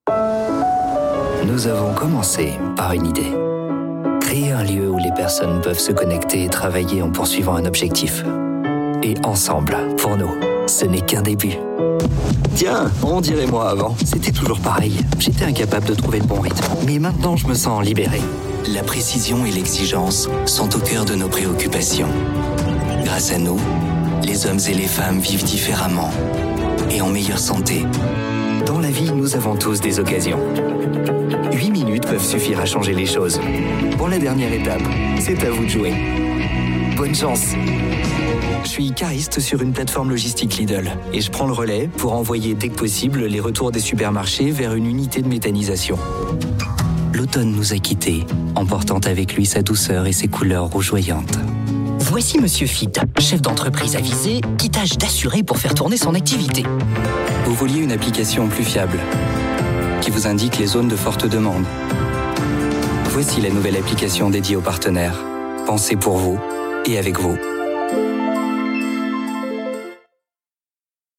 Nous avons commencé par une idée. Créer un lieu où les personnes peuvent se connecter et travailler en poursuivant un objectif. Et ensemble, pour nous, ce n'est qu'un début. Tiens, on dirait moi avant. C'était toujours pareil. J'étais incapable de trouver le bon rythme. Mais maintenant, je me sens libéré. La précision et l'exigence sont au cœur de nos préoccupations. Grâce à nous, les hommes et les femmes vivent différemment et en meilleure santé. Dans la vie, nous avons tous des occasions. 8 minutes peuvent suffire à changer les choses. Pour la dernière étape, c'est à vous de jouer. Bonne chance! Je suis cariste sur une plateforme logistique Lidl et je prends le relais pour envoyer dès que possible les retours des supermarchés vers une unité de méthanisation. L'automne nous a quittés, emportant avec lui sa douceur et ses couleurs rougeoyantes. Voici Monsieur Fit, chef d'entreprise avisé, qui tâche d'assurer pour faire tourner son activité. Vous vouliez une application plus fiable, qui vous indique les zones de forte demande. Voici la nouvelle application dédiée aux partenaires, pensée pour vous et avec vous.